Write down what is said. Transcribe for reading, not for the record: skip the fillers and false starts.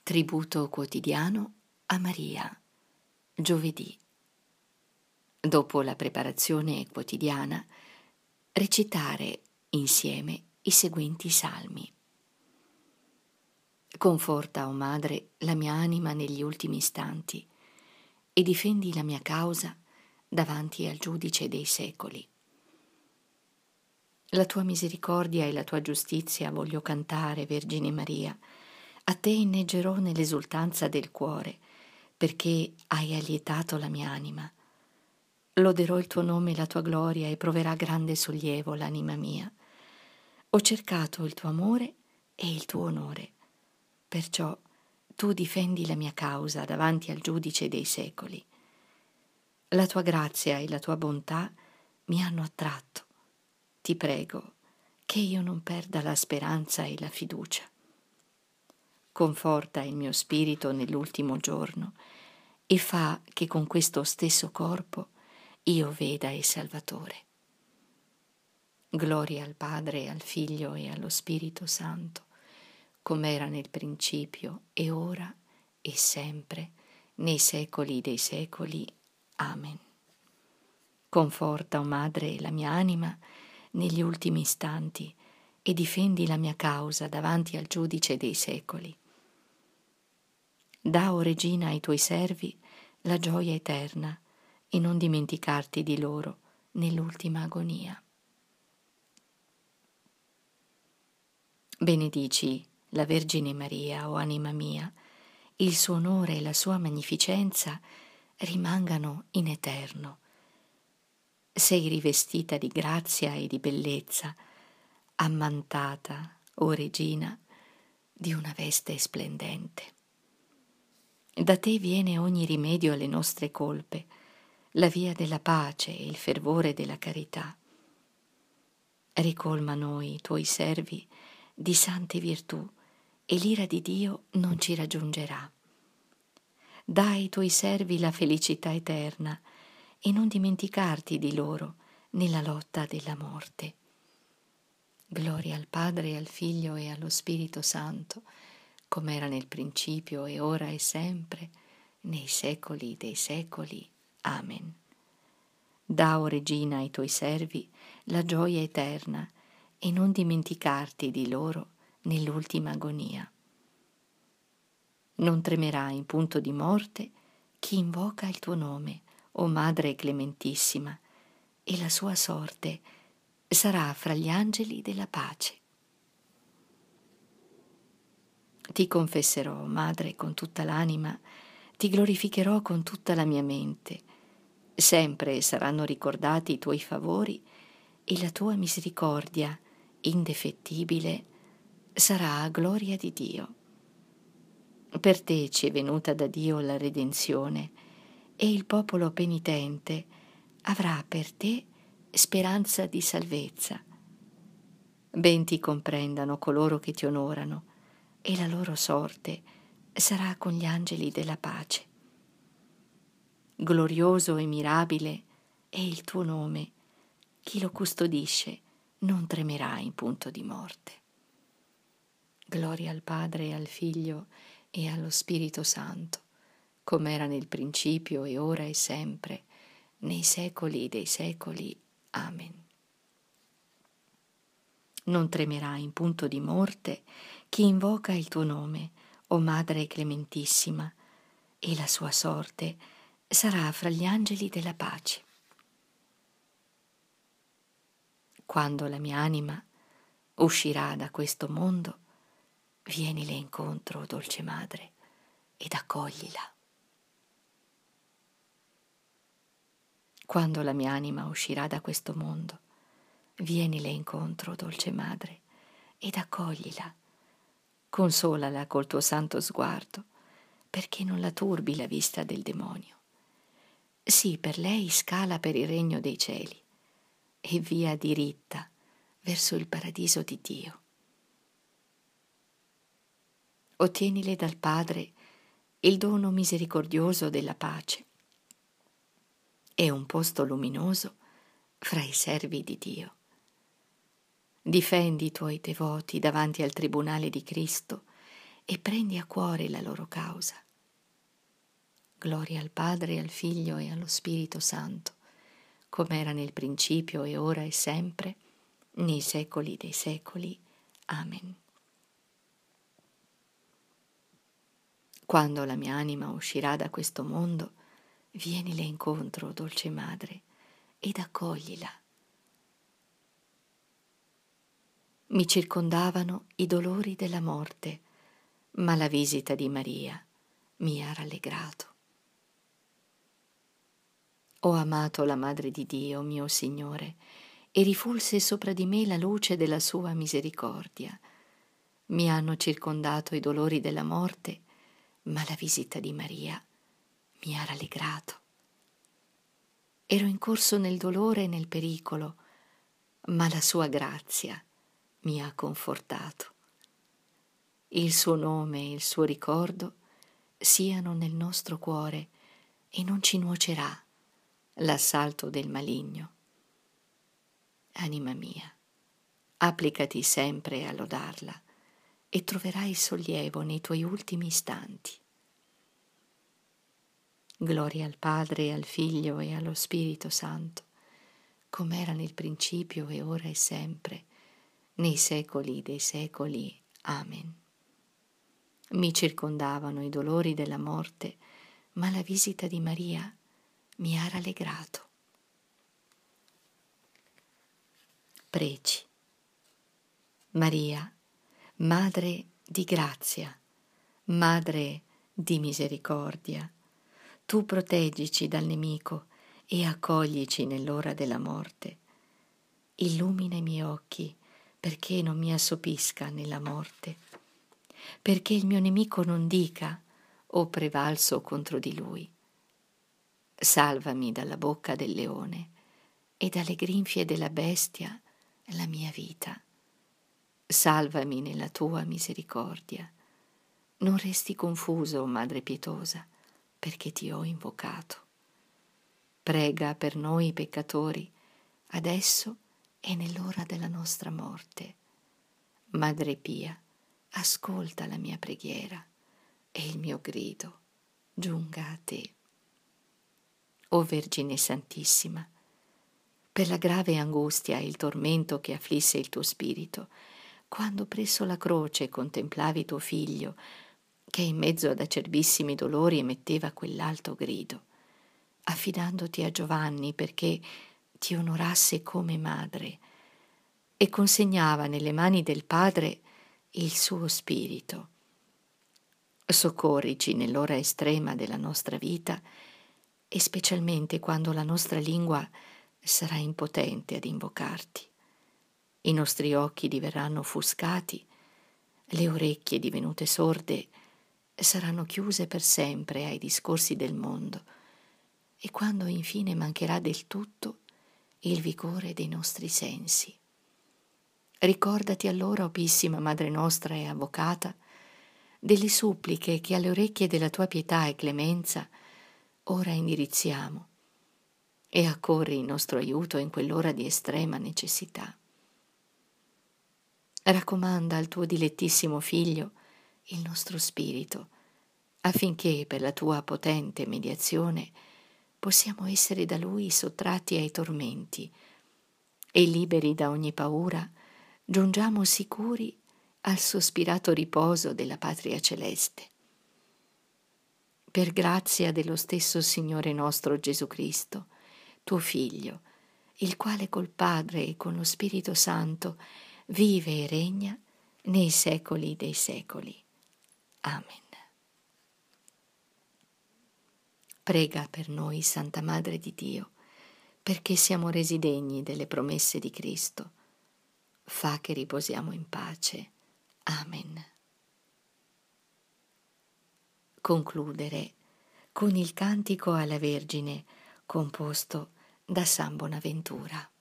Tributo quotidiano a Maria, giovedì. Dopo la preparazione quotidiana, recitare insieme i seguenti salmi. Conforta, o Madre, la mia anima negli ultimi istanti e difendi la mia causa davanti al Giudice dei secoli. La tua misericordia e la tua giustizia voglio cantare, Vergine Maria. A te inneggerò nell'esultanza del cuore, perché hai allietato la mia anima. Loderò il tuo nome e la tua gloria e proverà grande sollievo l'anima mia. Ho cercato il tuo amore e il tuo onore, perciò tu difendi la mia causa davanti al Giudice dei secoli. La tua grazia e la tua bontà mi hanno attratto. Ti prego che io non perda la speranza e la fiducia. Conforta il mio spirito nell'ultimo giorno e fa che con questo stesso corpo io veda il Salvatore. Gloria al Padre, al Figlio e allo Spirito Santo, come era nel principio e ora e sempre, nei secoli dei secoli. Amen. Conforta, o Madre, la mia anima negli ultimi istanti e difendi la mia causa davanti al Giudice dei secoli. Da, o Regina, ai tuoi servi la gioia eterna e non dimenticarti di loro nell'ultima agonia. Benedici la Vergine Maria, o anima mia, il suo onore e la sua magnificenza rimangano in eterno. Sei rivestita di grazia e di bellezza, ammantata, o Regina, di una veste splendente. Da te viene ogni rimedio alle nostre colpe, la via della pace e il fervore della carità. Ricolma noi, tuoi servi, di sante virtù, e l'ira di Dio non ci raggiungerà. Dai ai tuoi servi la felicità eterna e non dimenticarti di loro nella lotta della morte. Gloria al Padre, al Figlio e allo Spirito Santo, come era nel principio e ora e sempre, nei secoli dei secoli. Amen. Da, o Regina, ai tuoi servi la gioia eterna e non dimenticarti di loro nell'ultima agonia. Non tremerà in punto di morte chi invoca il tuo nome, o Madre clementissima, e la sua sorte sarà fra gli angeli della pace. Ti confesserò, Madre, con tutta l'anima, ti glorificherò con tutta la mia mente. Sempre saranno ricordati i tuoi favori e la tua misericordia indefettibile sarà a gloria di Dio. Per te ci è venuta da Dio la redenzione e il popolo penitente avrà per te speranza di salvezza. Ben ti comprendano coloro che ti onorano e la loro sorte sarà con gli angeli della pace. Glorioso e mirabile è il tuo nome, chi lo custodisce non tremerà in punto di morte. Gloria al Padre, al Figlio e allo Spirito Santo, come era nel principio e ora e sempre, nei secoli dei secoli. Amen. Non tremerà in punto di morte chi invoca il tuo nome, o Madre clementissima, e la sua sorte sarà fra gli angeli della pace. Quando la mia anima uscirà da questo mondo, vienile incontro, dolce Madre, ed accoglila. Quando la mia anima uscirà da questo mondo, vienile incontro, dolce Madre, ed accoglila. Consolala col tuo santo sguardo, perché non la turbi la vista del demonio. Sì, per lei scala per il regno dei cieli e via diritta verso il paradiso di Dio. Ottienile dal Padre il dono misericordioso della pace e un posto luminoso fra i servi di Dio. Difendi i tuoi devoti davanti al tribunale di Cristo e prendi a cuore la loro causa. Gloria al Padre, al Figlio e allo Spirito Santo, come era nel principio e ora e sempre, nei secoli dei secoli. Amen. Quando la mia anima uscirà da questo mondo, vienile incontro, dolce Madre, ed accoglila. Mi circondavano i dolori della morte, ma la visita di Maria mi ha rallegrato. Ho amato la Madre di Dio, mio Signore, e rifulse sopra di me la luce della sua misericordia. Mi hanno circondato i dolori della morte, ma la visita di Maria mi ha rallegrato. Ero incorso nel dolore e nel pericolo, ma la sua grazia mi ha confortato. Il suo nome e il suo ricordo siano nel nostro cuore e non ci nuocerà l'assalto del maligno. Anima mia, applicati sempre a lodarla e troverai sollievo nei tuoi ultimi istanti. Gloria al Padre, al Figlio e allo Spirito Santo, come era nel principio e ora e sempre, nei secoli dei secoli. Amen. Mi circondavano i dolori della morte, ma la visita di Maria mi ha rallegrato. Preci. Maria, Madre di grazia, Madre di misericordia, tu proteggici dal nemico e accoglici nell'ora della morte. Illumina i miei occhi perché non mi assopisca nella morte, perché il mio nemico non dica: ho prevalso contro di lui. Salvami dalla bocca del leone e dalle grinfie della bestia la mia vita. Salvami nella tua misericordia. Non resti confuso, Madre pietosa, perché ti ho invocato. Prega per noi peccatori, adesso e nell'ora della nostra morte. Madre pia, ascolta la mia preghiera e il mio grido giunga a te. O Vergine Santissima, per la grave angustia e il tormento che afflisse il tuo spirito, quando presso la croce contemplavi tuo figlio, che in mezzo ad acerbissimi dolori emetteva quell'alto grido, affidandoti a Giovanni perché ti onorasse come madre e consegnava nelle mani del Padre il suo spirito. Soccorrici nell'ora estrema della nostra vita e specialmente quando la nostra lingua sarà impotente ad invocarti. I nostri occhi diverranno offuscati, le orecchie divenute sorde saranno chiuse per sempre ai discorsi del mondo, e quando infine mancherà del tutto il vigore dei nostri sensi. Ricordati allora, opissima Madre nostra e Avvocata, delle suppliche che alle orecchie della tua pietà e clemenza ora indirizziamo, e accorri in nostro aiuto in quell'ora di estrema necessità. Raccomanda al tuo dilettissimo Figlio il nostro spirito, affinché per la tua potente mediazione possiamo essere da Lui sottratti ai tormenti e liberi da ogni paura giungiamo sicuri al sospirato riposo della patria celeste. Per grazia dello stesso Signore nostro Gesù Cristo, tuo Figlio, il quale col Padre e con lo Spirito Santo vive e regna nei secoli dei secoli. Amen. Prega per noi, Santa Madre di Dio, perché siamo resi degni delle promesse di Cristo. Fa che riposiamo in pace. Amen. Concludere con il cantico alla Vergine composto da San Bonaventura.